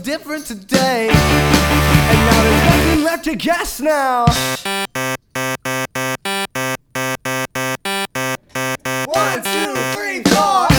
different today, and now there's nothing left to guess now. One, two, three, four.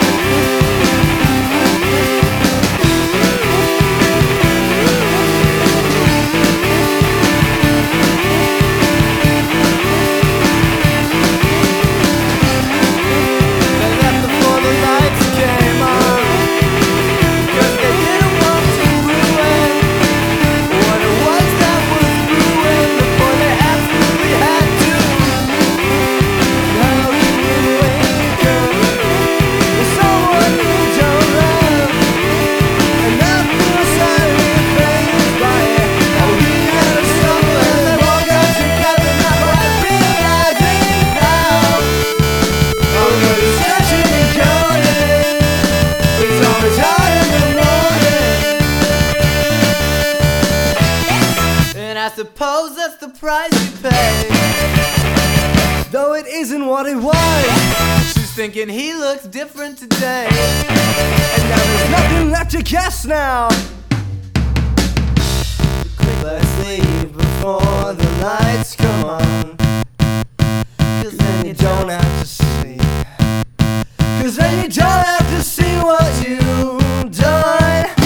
I suppose that's the price you pay, though it isn't what it was. She's thinking he looks different today, and now there's nothing left to guess now. Let's leave before the lights come on, 'cause then you don't have to see, 'cause then you don't have to see what you've done.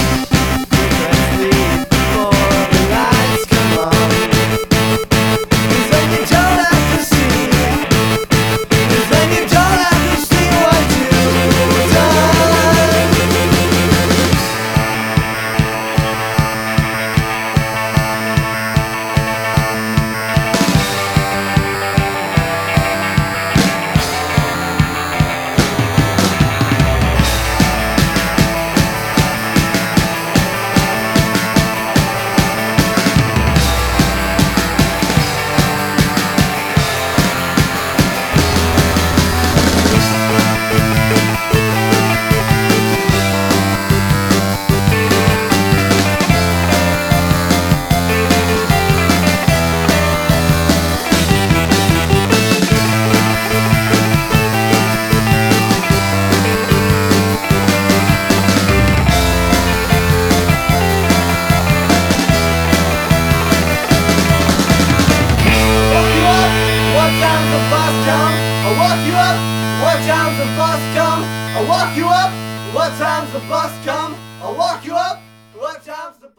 What time's the bus come? I'll walk you up. What time's the bus come? I'll walk you up. What time's the